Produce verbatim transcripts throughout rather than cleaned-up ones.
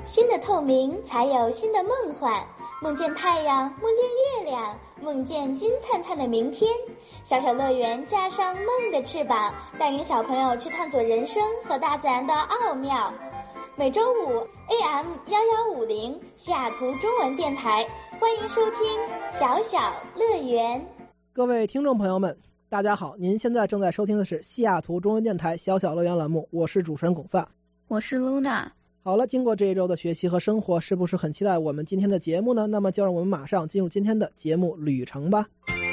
新的透明才有新的梦幻，梦见太阳，梦见月亮，梦见金灿灿的明天。小小乐园架上梦的翅膀，带领小朋友去探索人生和大自然的奥妙。每周五 A M 一一五零西雅图中文电台，欢迎收听小小乐园。 各位听众朋友们，大家好，您现在正在收听的是西雅图中文电台小小乐园栏目，我是主持人巩萨， 我是露娜。 好了，经过这一周的学习和生活，是不是很期待我们今天的节目呢？那么就让我们马上进入今天的节目旅程吧。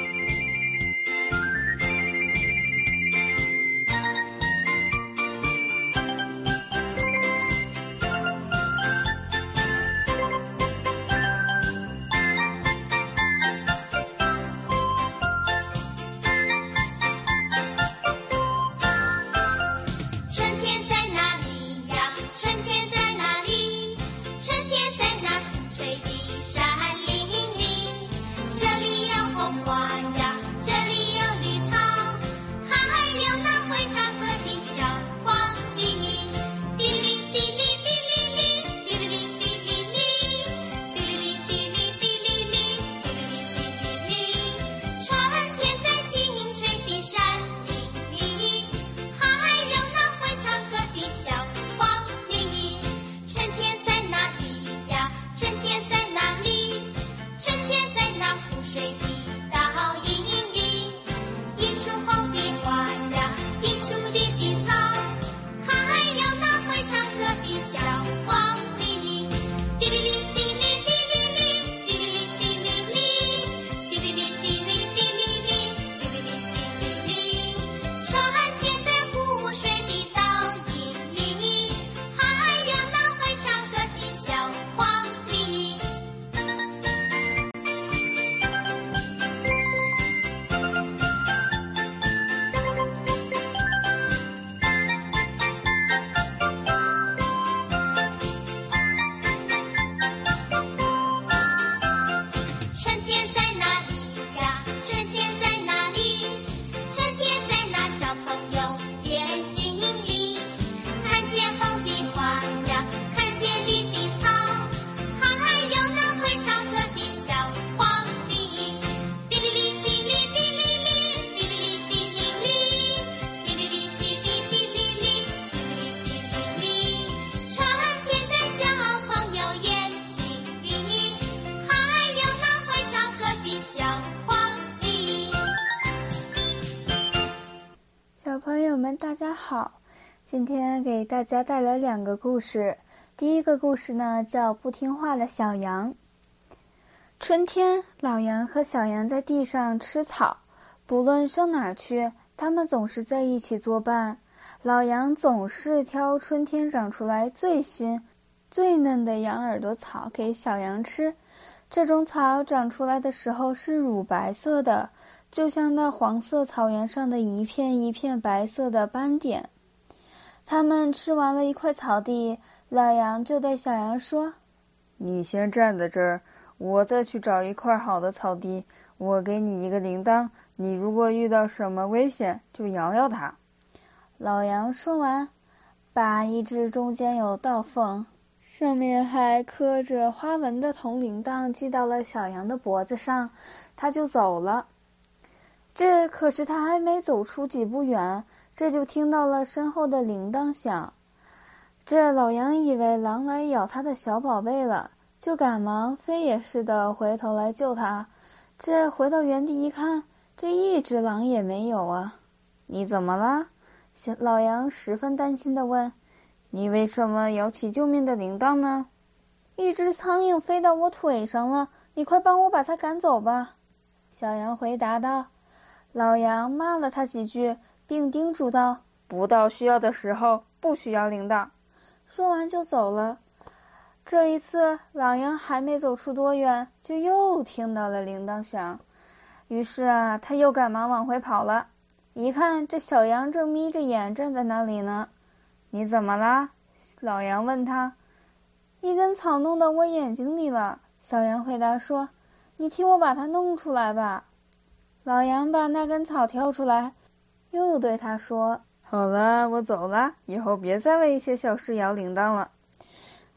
大家好，今天给大家带来两个故事。第一个故事呢叫不听话的小羊。春天，老羊和小羊在地上吃草，不论上哪儿去，他们总是在一起作伴。老羊总是挑春天长出来最新最嫩的羊耳朵草给小羊吃，这种草长出来的时候是乳白色的，就像那黄色草原上的一片一片白色的斑点。他们吃完了一块草地，老羊就对小羊说：你先站在这儿，我再去找一块好的草地，我给你一个铃铛，你如果遇到什么危险就摇摇它。老羊说完，把一只中间有道缝，上面还刻着花纹的铜铃铛系到了小羊的脖子上，他就走了。这可是他还没走出几步远，这就听到了身后的铃铛响。这老羊以为狼来咬他的小宝贝了，就赶忙飞也似的回头来救他。这回到原地一看，这一只狼也没有啊！你怎么了？老羊十分担心地问。你为什么摇起救命的铃铛呢？一只苍蝇飞到我腿上了，你快帮我把它赶走吧。小羊回答道。老羊骂了他几句，并叮嘱道：不到需要的时候不许摇铃铛。说完就走了。这一次老羊还没走出多远，就又听到了铃铛响，于是啊他又赶忙往回跑了。一看这小羊正眯着眼站在那里呢。你怎么啦？老羊问他。一根草弄到我眼睛里了，小羊回答说。你替我把它弄出来吧。老羊把那根草挑出来，又对他说：好了，我走了，以后别再为一些小事摇铃铛了。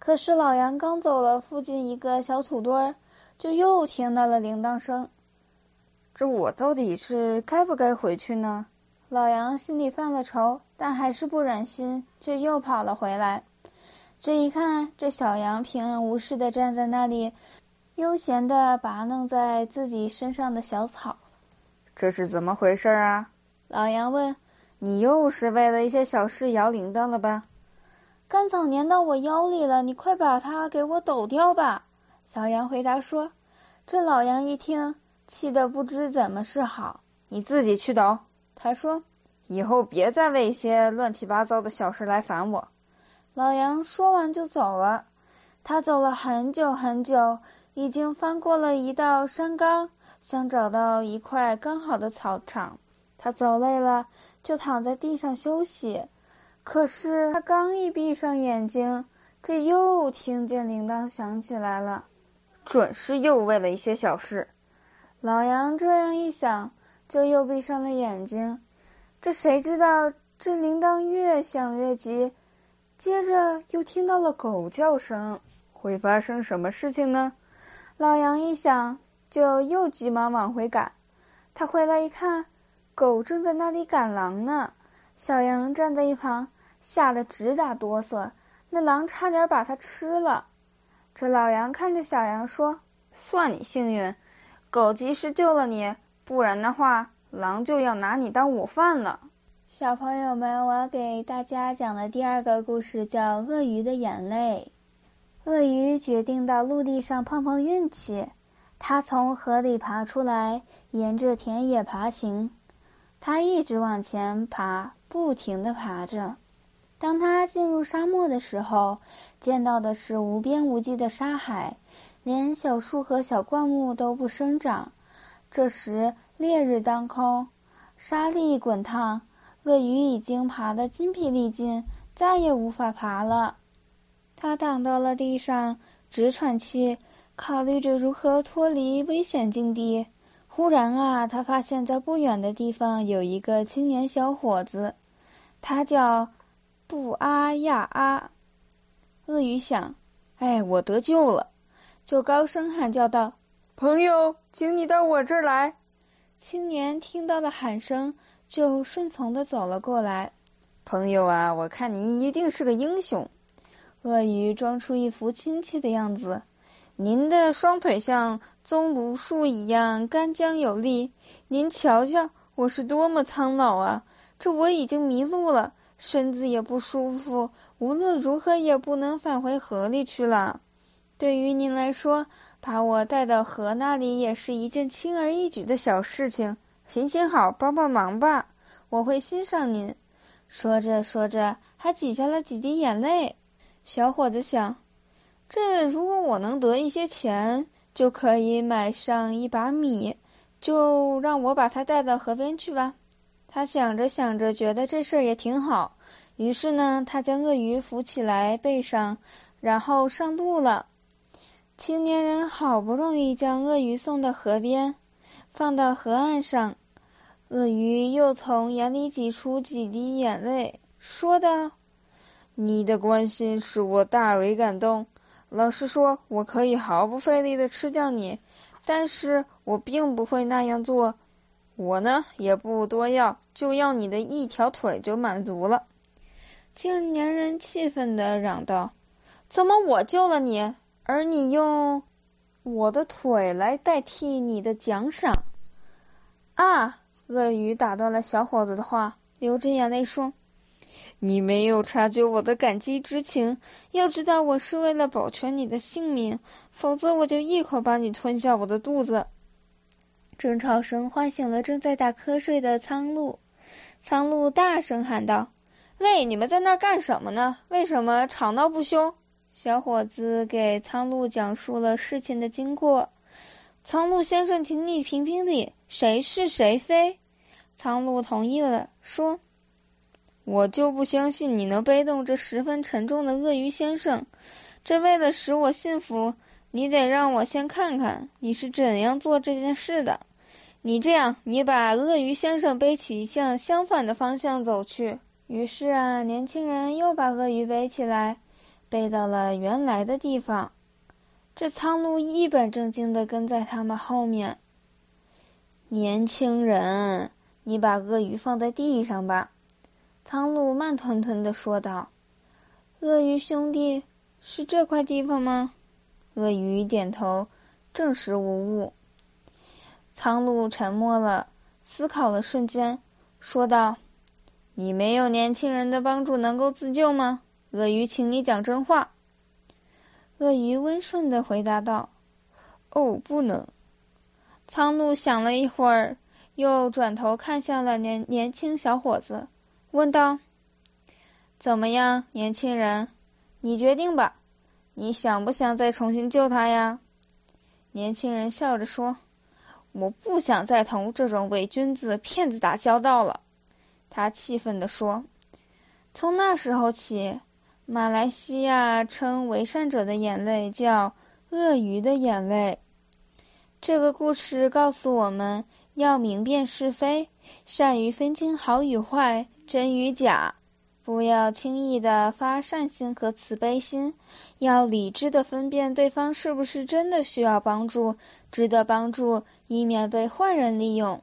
可是老杨刚走了附近一个小土堆儿，就又听到了铃铛声。这我到底是该不该回去呢？老杨心里犯了愁，但还是不忍心，就又跑了回来。这一看，这小羊平安无事地站在那里，悠闲地拔弄在自己身上的小草。这是怎么回事啊？老杨问。你又是为了一些小事摇铃铛了吧？干草粘到我腰里了，你快把它给我抖掉吧。小羊回答说。这老杨一听，气得不知怎么是好。你自己去抖。他说，以后别再为一些乱七八糟的小事来烦我。老杨说完就走了。他走了很久很久，已经翻过了一道山岗，想找到一块刚好的草场。他走累了，就躺在地上休息。可是他刚一闭上眼睛，这又听见铃铛响起来了，准是又为了一些小事。老杨这样一想，就又闭上了眼睛。这谁知道这铃铛越响越急，接着又听到了狗叫声，会发生什么事情呢？老杨一想，就又急忙往回赶。他回来一看，狗正在那里赶狼呢。小羊站在一旁，吓得直打哆嗦，那狼差点把它吃了。这老杨看着小羊说，算你幸运，狗及时救了你，不然的话狼就要拿你当午饭了。小朋友们，我要给大家讲的第二个故事叫鳄鱼的眼泪。鳄鱼决定到陆地上碰碰运气，它从河里爬出来，沿着田野爬行。它一直往前爬，不停地爬着。当它进入沙漠的时候，见到的是无边无际的沙海，连小树和小灌木都不生长。这时烈日当空，沙粒滚烫，鳄鱼已经爬得筋疲力尽，再也无法爬了。它躺到了地上，直喘气，考虑着如何脱离危险境地。忽然啊，他发现在不远的地方有一个青年小伙子，他叫布阿亚阿。鳄鱼想，哎，我得救了，就高声喊叫道，朋友，请你到我这儿来。青年听到了喊声，就顺从地走了过来。朋友啊，我看你一定是个英雄。鳄鱼装出一副亲切的样子。您的双腿像棕榈树一样干将有力，您瞧瞧我是多么苍老啊！这我已经迷路了，身子也不舒服，无论如何也不能返回河里去了。对于您来说，把我带到河那里也是一件轻而易举的小事情，行行好，帮帮忙吧，我会欣赏您。说着说着，还挤下了几滴眼泪。小伙子想，这如果我能得一些钱，就可以买上一把米，就让我把它带到河边去吧。他想着想着，觉得这事儿也挺好，于是呢，他将鳄鱼扶起来背上，然后上路了。青年人好不容易将鳄鱼送到河边，放到河岸上，鳄鱼又从眼里挤出几滴眼泪，说道，你的关心使我大为感动。老实说，我可以毫不费力地吃掉你，但是我并不会那样做。我呢，也不多要，就要你的一条腿就满足了。青年人气愤地嚷道，怎么我救了你，而你用我的腿来代替你的奖赏？啊！鳄鱼打断了小伙子的话，流着眼泪说，你没有察觉我的感激之情，要知道我是为了保全你的性命，否则我就一口把你吞下我的肚子。争吵声唤醒了正在打瞌睡的苍鹭，苍鹭大声喊道，喂，你们在那儿干什么呢？为什么吵闹不休？小伙子给苍鹭讲述了事情的经过。苍鹭先生，请你评评理，谁是谁非？苍鹭同意了，说，我就不相信你能背动这十分沉重的鳄鱼先生，这为了使我信服，你得让我先看看你是怎样做这件事的。你这样，你把鳄鱼先生背起，向相反的方向走去。于是啊，年轻人又把鳄鱼背起来， 背到了原来的地方。这苍鹭一本正经地跟在他们后面。年轻人，你把鳄鱼放在地上吧，苍鹭慢吞吞地说道。鳄鱼兄弟，是这块地方吗？鳄鱼点头，证实无误。苍鹭沉默了，思考了瞬间，说道，你没有年轻人的帮助能够自救吗？鳄鱼，请你讲真话。鳄鱼温顺地回答道，哦，不能。苍鹭想了一会儿，又转头看向了年年轻小伙子，问道，怎么样，年轻人，你决定吧，你想不想再重新救他呀？年轻人笑着说，我不想再同这种伪君子骗子打交道了。他气愤地说，从那时候起，马来西亚称为善者的眼泪叫鳄鱼的眼泪。这个故事告诉我们要明辨是非，善于分清好与坏，真与假，不要轻易的发善心和慈悲心，要理智的分辨对方是不是真的需要帮助，值得帮助，以免被坏人利用。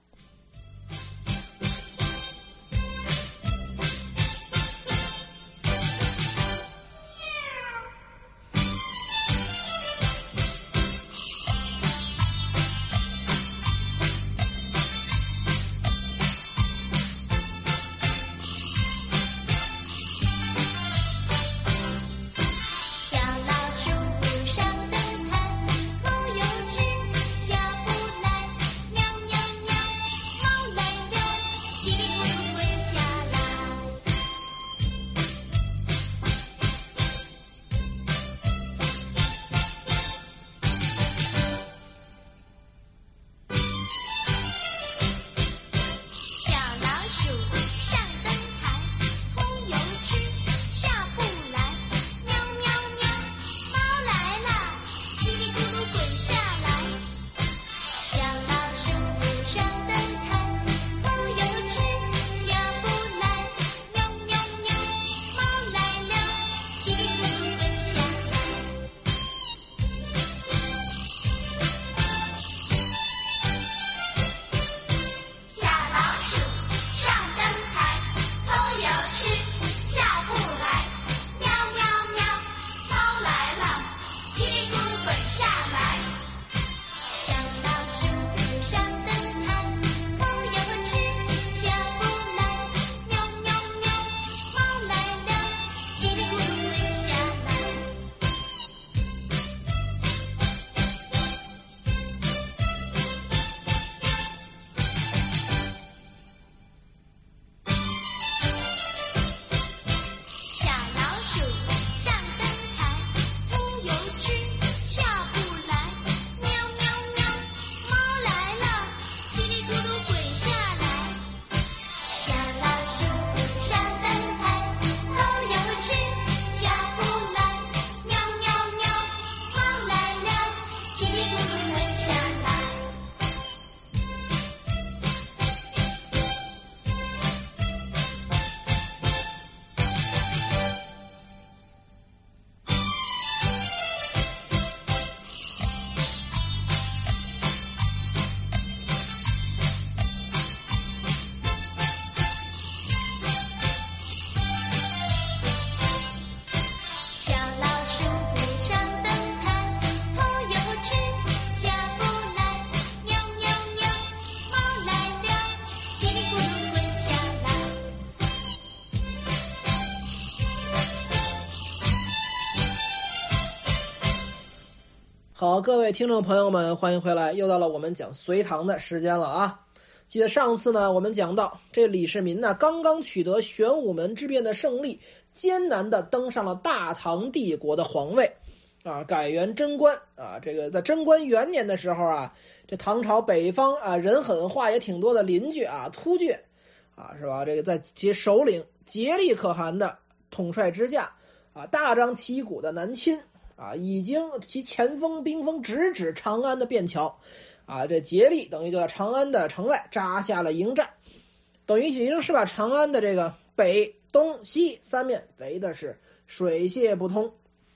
好，各位听众朋友们，欢迎回来，又到了我们讲隋唐的时间了啊。记得上次呢，我们讲到这李世民呢，刚刚取得玄武门之变的胜利，艰难的登上了大唐帝国的皇位啊，改元贞观啊。这个在贞观元年的时候啊，这唐朝北方啊人狠话也挺多的邻居啊突厥啊，是吧？这个在其首领竭力可汗的统帅之下啊，大张旗鼓的南侵啊，已经其前锋兵锋直指长安的便桥啊，这竭力等于就在长安的城外扎下了营寨，等于已经是把长安的这个北东西三面围的是水泄不通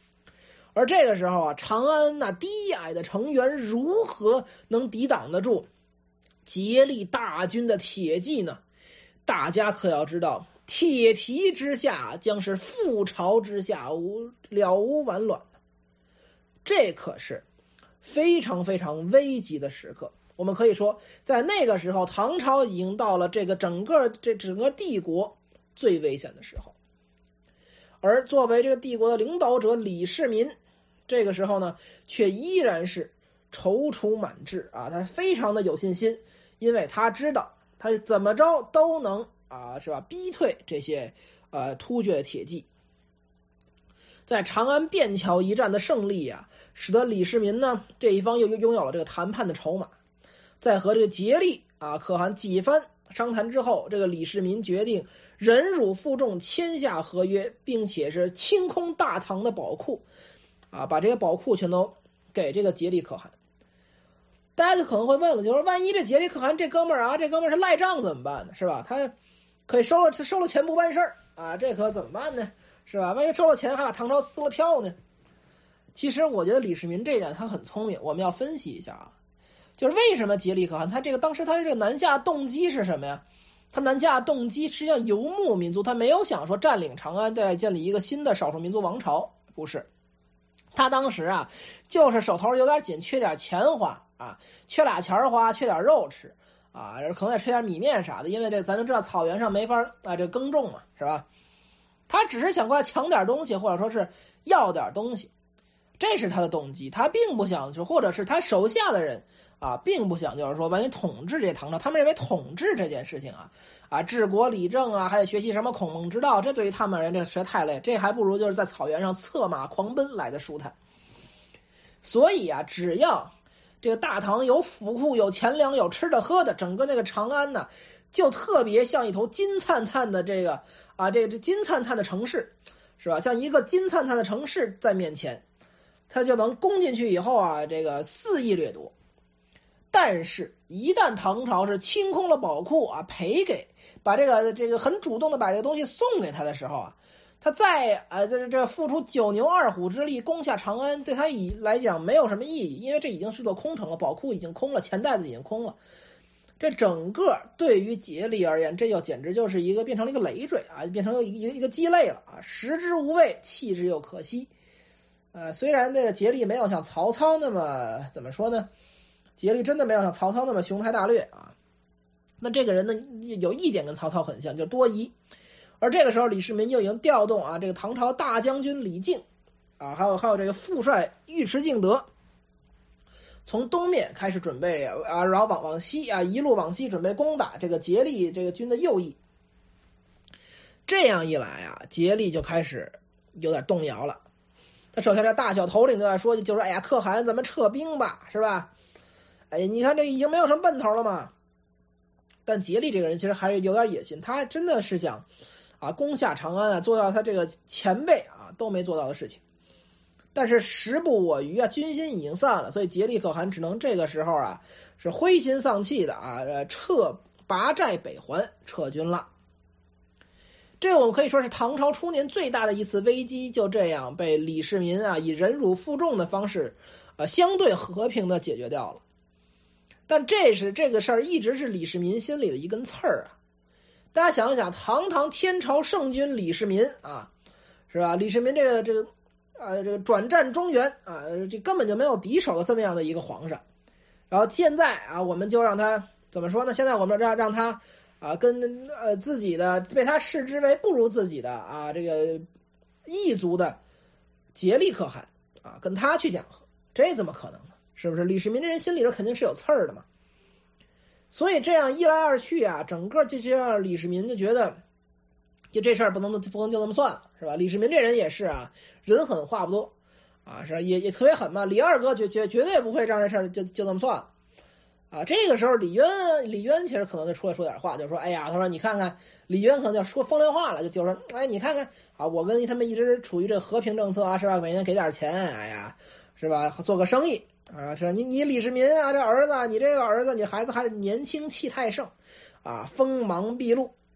而这个时候啊，长安那低矮的城垣如何能抵挡得住竭力大军的铁骑呢？大家可要知道，铁蹄之下将是覆巢之下，无了无完卵。这可是非常非常危急的时刻。我们可以说，在那个时候，唐朝已经到了这个整个这整个帝国最危险的时候。而作为这个帝国的领导者李世民，这个时候呢，却依然是踌躇满志啊，他非常的有信心，因为他知道他怎么着都能啊，是吧，逼退这些呃突厥的铁骑。在长安便桥一战的胜利啊，使得李世民呢这一方又拥有了这个谈判的筹码。在和这个竭力啊可汗几番商谈之后，这个李世民决定忍辱负重，签下合约，并且是清空大唐的宝库啊，把这些宝库全都给这个竭力可汗。大家就可能会问了，就是万一这竭力可汗这哥们儿啊，这哥们儿是赖账怎么办呢？是吧？他可以收了收了钱不办事儿啊，这可怎么办呢？是吧？万一收了钱还把唐朝撕了票呢？其实我觉得李世民这一点他很聪明，我们要分析一下啊，就是为什么竭力可汗他这个当时他这个南下动机是什么呀？他南下动机实际上游牧民族，他没有想说占领长安再建立一个新的少数民族王朝，不是。他当时啊就是手头有点紧，缺点钱花啊，缺俩钱花，缺点肉吃啊，可能也缺点米面啥的，因为这咱就知道草原上没法啊这耕种嘛，是吧？他只是想过来抢点东西，或者说是要点东西，这是他的动机。他并不想，或者是他手下的人啊，并不想就是说完全统治这些唐朝。他们认为统治这件事情啊，啊治国理政啊，还得学习什么孔孟之道，这对于他们人这实在太累，这还不如就是在草原上策马狂奔来的舒坦。所以啊，只要这个大唐有府库、有钱粮、有吃的喝的，整个那个长安呢，就特别像一头金灿灿的这个啊，这个金灿灿的城市，是吧？像一个金灿灿的城市在面前，他就能攻进去以后啊，这个肆意掠夺。但是，一旦唐朝是清空了宝库啊，赔给把这个这个很主动的把这个东西送给他的时候啊，他再呃这这付出九牛二虎之力攻下长安，对他以来讲没有什么意义，因为这已经是座空城了，宝库已经空了，钱袋子已经空了。这整个对于竭力而言，这就简直就是一个变成了一个累赘啊，变成了一个一个鸡肋了啊，食之无味，弃之又可惜。呃，虽然这个竭力没有像曹操那么怎么说呢，竭力真的没有像曹操那么雄才大略啊。那这个人呢，有一点跟曹操很像，就多疑。而这个时候，李世民就已经调动啊，这个唐朝大将军李靖啊，还有还有这个副帅尉迟敬德，从东面开始准备啊，然后往往西啊，一路往西准备攻打这个竭力这个军的右翼。这样一来啊，竭力就开始有点动摇了。他手下这大小头领都在说，就说哎呀，可汗咱们撤兵吧，是吧？哎，你看这已经没有什么奔头了嘛。但竭力这个人其实还是有点野心，他真的是想啊攻下长安啊，做到他这个前辈啊都没做到的事情。但是时不我与啊，军心已经散了，所以竭力可汗只能这个时候啊是灰心丧气的啊撤拔寨北还，撤军了。这我们可以说是唐朝初年最大的一次危机，就这样被李世民啊以忍辱负重的方式啊相对和平的解决掉了。但这是这个事儿一直是李世民心里的一根刺儿啊。大家想一想，堂堂天朝圣君李世民啊，是吧？李世民这个这个啊这个转战中原啊，这根本就没有敌手的这么样的一个皇上。然后现在啊，我们就让他怎么说呢？现在我们让让他啊跟呃自己的被他视之为不如自己的啊这个异族的竭力可汗啊跟他去讲和，这怎么可能呢？是不是？李世民这人心里边肯定是有刺儿的嘛。所以这样一来二去啊，整个就让李世民就觉得，就这事儿不能不能就这么算了，是吧？李世民这人也是啊，人狠话不多啊，是也也特别狠嘛。李二哥绝绝绝对不会让这事儿就就这么算了啊。这个时候李渊李渊其实可能就出来说点话，就说哎呀，他说你看看，李渊可能就说风凉话了，就就说哎你看看啊，我跟他们一直处于这个和平政策啊，是吧？每年给点钱，哎呀，是吧？做个生意。啊，是你你李世民啊，这儿子，你这个儿子，你孩子还是年轻气太盛，啊，锋芒毕露，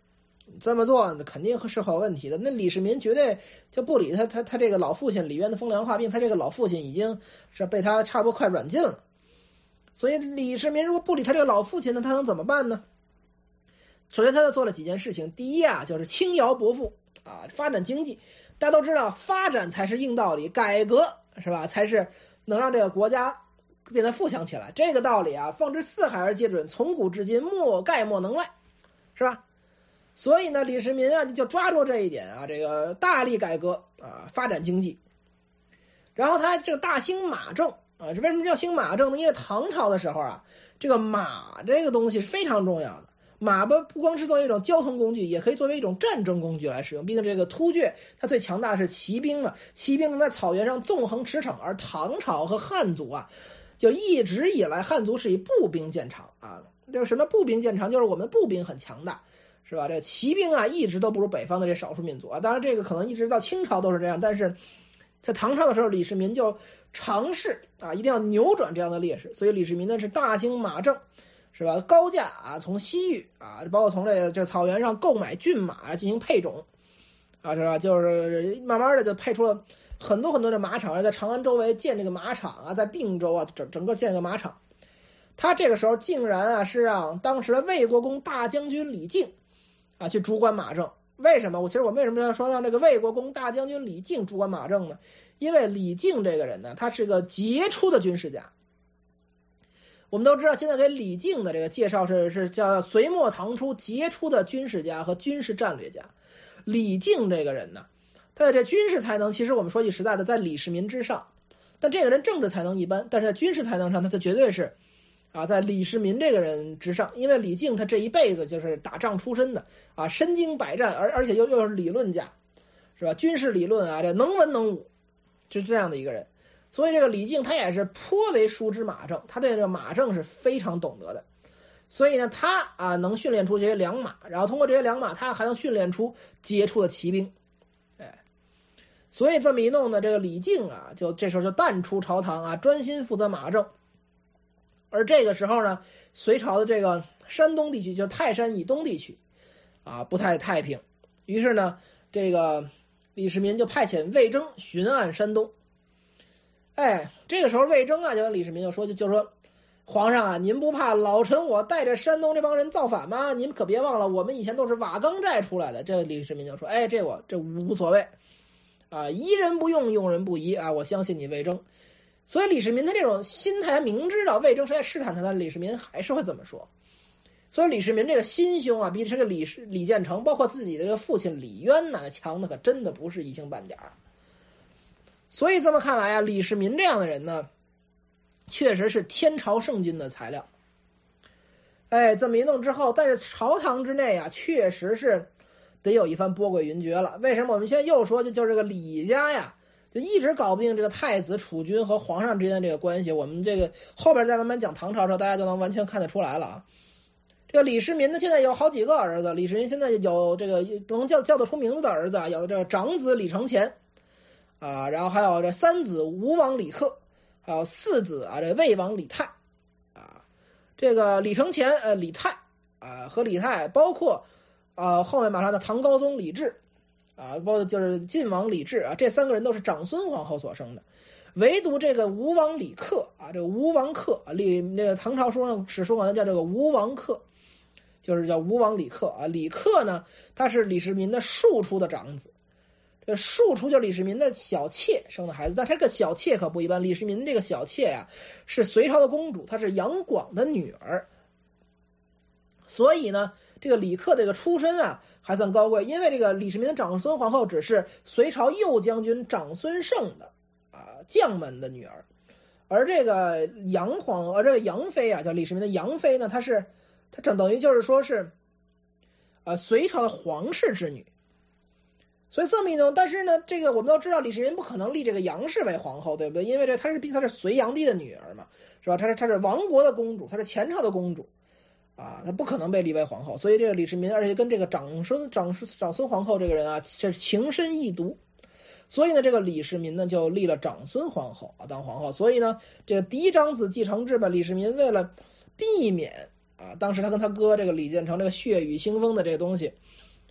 这么做肯定是有问题的。那李世民绝对就不理他，他他这个老父亲李渊的风凉话，并他这个老父亲已经是被他差不多快软禁了。所以李世民如果不理他这个老父亲呢，他能怎么办呢？首先他就做了几件事情。第一啊，就是轻徭薄赋啊，发展经济。大家都知道，发展才是硬道理，改革是吧，才是能让这个国家变得富强起来。这个道理啊，放之四海而皆准，从古至今莫概莫能外，是吧？所以呢，李世民啊就抓住这一点啊，这个大力改革啊，发展经济。然后他这个大兴马政啊，这为什么叫兴马政呢？因为唐朝的时候啊，这个马这个东西是非常重要的。马不不光是作为一种交通工具，也可以作为一种战争工具来使用。毕竟这个突厥它最强大的是骑兵嘛，骑兵能在草原上纵横驰骋，而唐朝和汉族啊，就一直以来汉族是以步兵见长啊。这个什么步兵见长，就是我们的步兵很强大，是吧？这个骑兵啊，一直都不如北方的这少数民族啊。当然，这个可能一直到清朝都是这样，但是在唐朝的时候，李世民就尝试啊，一定要扭转这样的劣势。所以李世民呢是大兴马政。是吧？高价啊，从西域啊，包括从这个这草原上购买骏马进行配种啊，是吧？就是慢慢的就配出了很多很多的马场，在长安周围建这个马场啊，在并州啊，整整个建这个马场。他这个时候竟然啊是让当时的魏国公大将军李靖啊去主管马政。为什么？我其实我为什么要说让这个魏国公大将军李靖主管马政呢？因为李靖这个人呢，他是个杰出的军事家。我们都知道，现在给李靖的这个介绍是是叫隋末唐初杰出的军事家和军事战略家。李靖这个人呢，他的这军事才能，其实我们说句实在的，在李世民之上。但这个人政治才能一般，但是在军事才能上，他他绝对是啊，在李世民这个人之上。因为李靖他这一辈子就是打仗出身的啊，身经百战，而而且又又是理论家，是吧？军事理论啊，这能文能武，就是这样的一个人。所以这个李靖他也是颇为熟知马政，他对这个马政是非常懂得的。所以呢，他啊能训练出这些良马，然后通过这些良马，他还能训练出杰出的骑兵。哎，所以这么一弄呢，这个李靖啊，就这时候就淡出朝堂啊，专心负责马政。而这个时候呢，隋朝的这个山东地区，就是泰山以东地区啊，不太太平。于是呢，这个李世民就派遣魏征巡按山东。哎，这个时候魏征啊就跟李世民就说，就就说皇上啊，您不怕老臣我带着山东这帮人造反吗？您可别忘了，我们以前都是瓦岗寨出来的。这李世民就说，哎，这我这无所谓啊，疑人不用，用人不疑啊，我相信你魏征。所以李世民他这种心态，他明知道魏征是在试探他，但李世民还是会这么说。所以李世民这个心胸啊，比这个李李建成，包括自己的这个父亲李渊呢，强的可真的不是一星半点儿。所以这么看来啊，李世民这样的人呢，确实是天朝圣君的材料。哎，这么一弄之后，但是朝堂之内啊，确实是得有一番波诡云谲了。为什么我们现在又说就就是这个李家呀，就一直搞不定这个太子储君和皇上之间的这个关系？我们这个后边再慢慢讲唐朝的时候，大家就能完全看得出来了啊。这个李世民呢，现在有好几个儿子。李世民现在有这个能叫叫得出名字的儿子啊，有这个长子李承乾啊，然后还有这三子吴王李克，还有四子啊这魏王李泰啊。这个李承乾呃李泰啊和李泰，包括啊后面马上的唐高宗李治啊，包括就是晋王李治啊，这三个人都是长孙皇后所生的。唯独这个吴王李克啊，这个吴王克啊，李那个唐朝书上史书好像叫这个吴王克，就是叫吴王李克啊。李克呢，他是李世民的庶出的长子。这庶出就是李世民的小妾生的孩子，但这个小妾可不一般。李世民这个小妾呀、啊，是隋朝的公主，她是杨广的女儿。所以呢，这个李克这个出身啊还算高贵，因为这个李世民的长孙皇后只是隋朝右将军长孙晟的啊将门的女儿，而这个杨皇而这个杨妃啊，叫李世民的杨妃呢，她是她整等于就是说是呃隋朝的皇室之女。所以这么一种，但是呢，这个我们都知道，李世民不可能立这个杨氏为皇后，对不对？因为这她是毕她是隋炀帝的女儿嘛，是吧？她是她是亡国的公主，她是前朝的公主啊，她不可能被立为皇后。所以这个李世民，而且跟这个长孙长长孙皇后这个人啊，这是情深意笃。所以呢，这个李世民呢就立了长孙皇后啊当皇后。所以呢，这个嫡长子继承制吧，李世民为了避免啊，当时他跟他哥这个李建成这个血雨腥风的这个东西。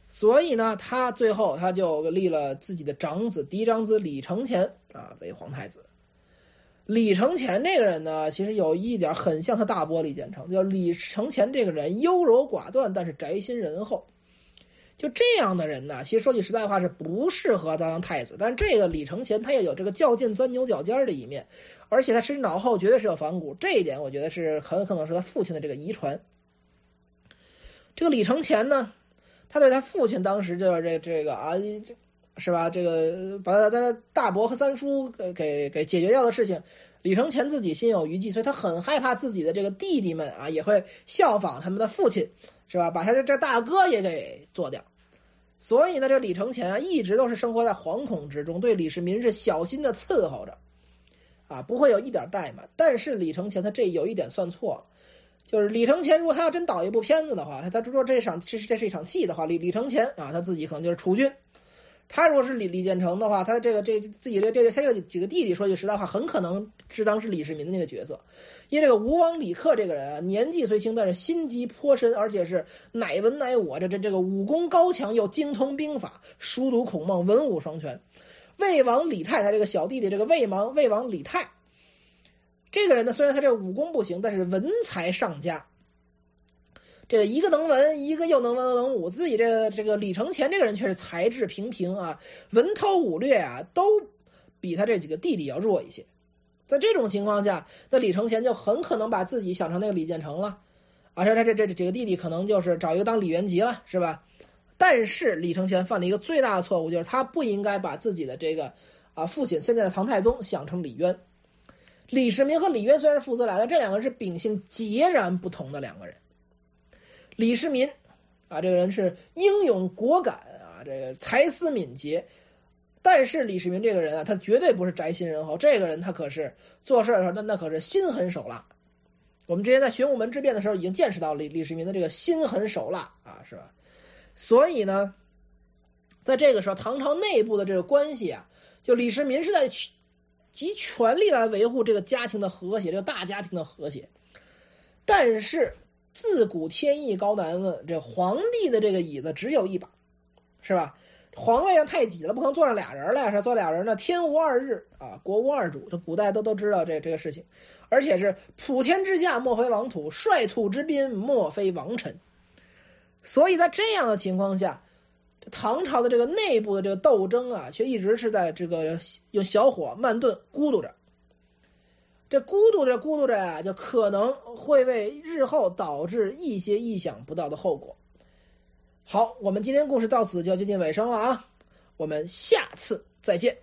所以呢，他最后他就立了自己的长子嫡长子李承乾啊为皇太子。李承乾这个人呢，其实有一点很像他大伯李建成，叫李承乾这个人优柔寡断，但是宅心仁厚。就这样的人呢，其实说句实在话是不适合当太子，但这个李承乾他也有这个较劲钻牛角尖的一面，而且他其实脑后绝对是有反骨，这一点我觉得是很可能是他父亲的这个遗传。这个李承乾呢，他对他父亲当时就是这这个啊，是吧？这个把他大伯和三叔给给给解决掉的事情，李承乾自己心有余悸，所以他很害怕自己的这个弟弟们啊也会效仿他们的父亲，是吧？把他这这大哥也给做掉。所以呢，这李承乾啊一直都是生活在惶恐之中，对李世民是小心的伺候着，啊，不会有一点怠慢。但是李承乾他这有一点算错了。就是李承乾，如果他要真导一部片子的话，他他说这场这是这是一场戏的话，李李承乾啊，他自己可能就是储君。他如果是李李建成的话，他这个这自己这这他这个几个弟弟，说句实在话，很可能是当时李世民的那个角色。因为这个吴王李克这个人啊，年纪虽轻，但是心机颇深，而且是乃文乃武，这这这个武功高强，又精通兵法，熟读孔孟，文武双全。魏王李泰他这个小弟弟，这个魏王魏王李泰。这个人呢，虽然他这个武功不行，但是文才上佳。这个一个能文，一个又能文又能武，自己这个这个李承乾这个人却是才智平平啊，文韬武略啊，都比他这几个弟弟要弱一些。在这种情况下，那李承乾就很可能把自己想成那个李建成了，啊，这这这这几个弟弟可能就是找一个当李元吉了，是吧？但是李承乾犯了一个最大的错误，就是他不应该把自己的这个啊父亲现在的唐太宗想成李渊。李世民和李渊虽然是父子俩，但这两个人是秉性截然不同的两个人。李世民啊，这个人是英勇果敢啊，这个才思敏捷，但是李世民这个人啊，他绝对不是宅心仁厚，这个人他可是做事的时候，那那可是心狠手辣。我们之前在玄武门之变的时候已经见识到李李世民的这个心狠手辣啊，是吧？所以呢，在这个时候，唐朝内部的这个关系啊，就李世民是在集全力来维护这个家庭的和谐，这个大家庭的和谐。但是自古天意高难问，这皇帝的这个椅子只有一把，是吧？皇位上太挤了，不可能坐上俩人来，是坐俩人呢，天无二日啊，国无二主，这古代都都知道这这个事情。而且是普天之下莫非王土，率土之滨莫非王臣。所以在这样的情况下，唐朝的这个内部的这个斗争啊，却一直是在这个用小火慢炖咕嘟着。这咕嘟着咕嘟着啊，就可能会为日后导致一些意想不到的后果。好，我们今天故事到此就要接近尾声了啊，我们下次再见。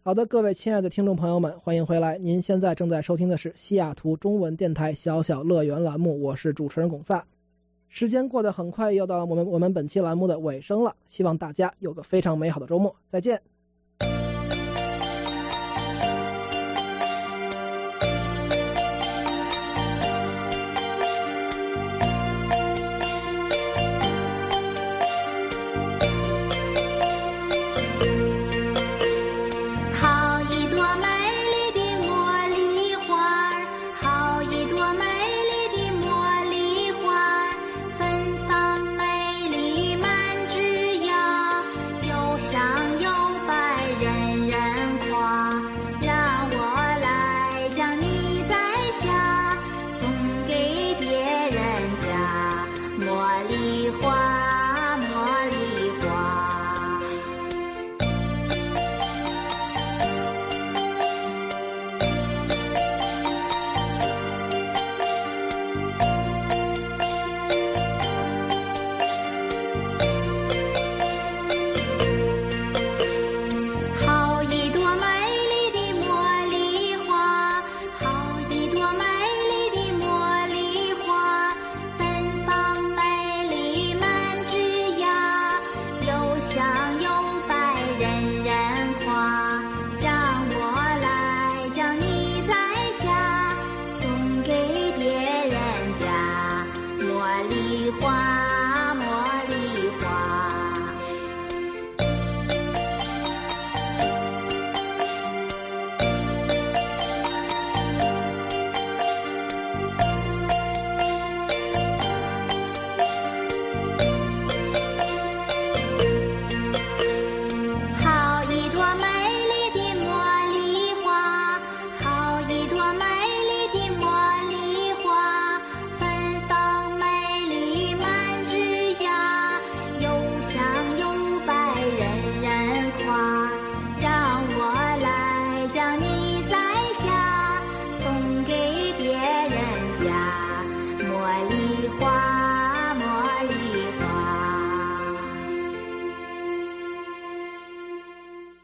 好的，各位亲爱的听众朋友们，欢迎回来。您现在正在收听的是西雅图中文电台小小乐园栏目，我是主持人巩萨。时间过得很快，又到了我们我们本期栏目的尾声了，希望大家有个非常美好的周末，再见。 茉莉花。